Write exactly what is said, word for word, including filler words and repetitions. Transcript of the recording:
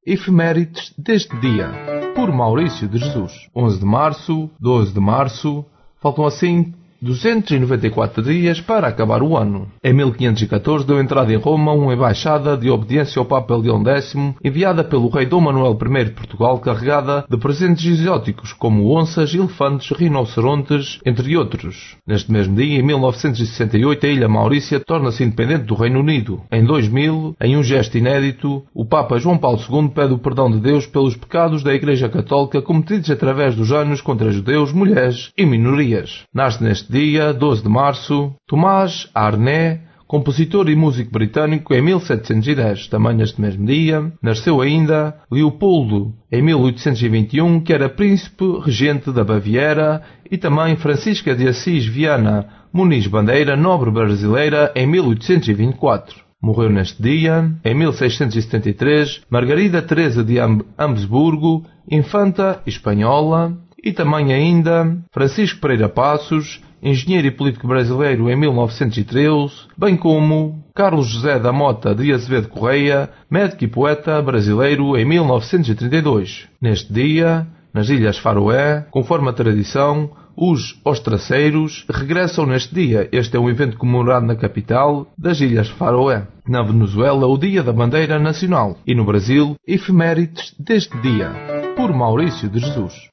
Efemérides deste dia, por Maurício de Jesus. onze de março, doze de março, faltam assim duzentos e noventa e quatro dias para acabar o ano. Em mil quinhentos e catorze deu entrada em Roma uma embaixada de obediência ao Papa Leão décimo, enviada pelo rei Dom Manuel I de Portugal, carregada de presentes exóticos como onças, elefantes, rinocerontes, entre outros. Neste mesmo dia, em mil novecentos e sessenta e oito, a Ilha Maurícia torna-se independente do Reino Unido. Em dois mil, em um gesto inédito, o Papa João Paulo segundo pede o perdão de Deus pelos pecados da Igreja Católica cometidos através dos anos contra judeus, mulheres e minorias. Nasce neste dia, doze de março, Tomás Arne, compositor e músico britânico, em mil setecentos e dez. Também neste mesmo dia, nasceu ainda Leopoldo, em mil oitocentos e vinte e um, que era príncipe regente da Baviera, e também Francisca de Assis Viana Muniz Bandeira, nobre brasileira, em mil oitocentos e vinte e quatro. Morreu neste dia, em mil seiscentos e setenta e três, Margarida Teresa de Habsburgo, infanta espanhola, e também ainda Francisco Pereira Passos, engenheiro e político brasileiro, em mil novecentos e treze, bem como Carlos José da Mota de Azevedo Correia, médico e poeta brasileiro, em mil novecentos e trinta e dois. Neste dia, nas Ilhas Faroé, conforme a tradição, os ostraceiros regressam neste dia. Este é um evento comemorado na capital das Ilhas Faroé. Na Venezuela, o Dia da Bandeira Nacional. E no Brasil, efemérides deste dia, por Maurício de Jesus.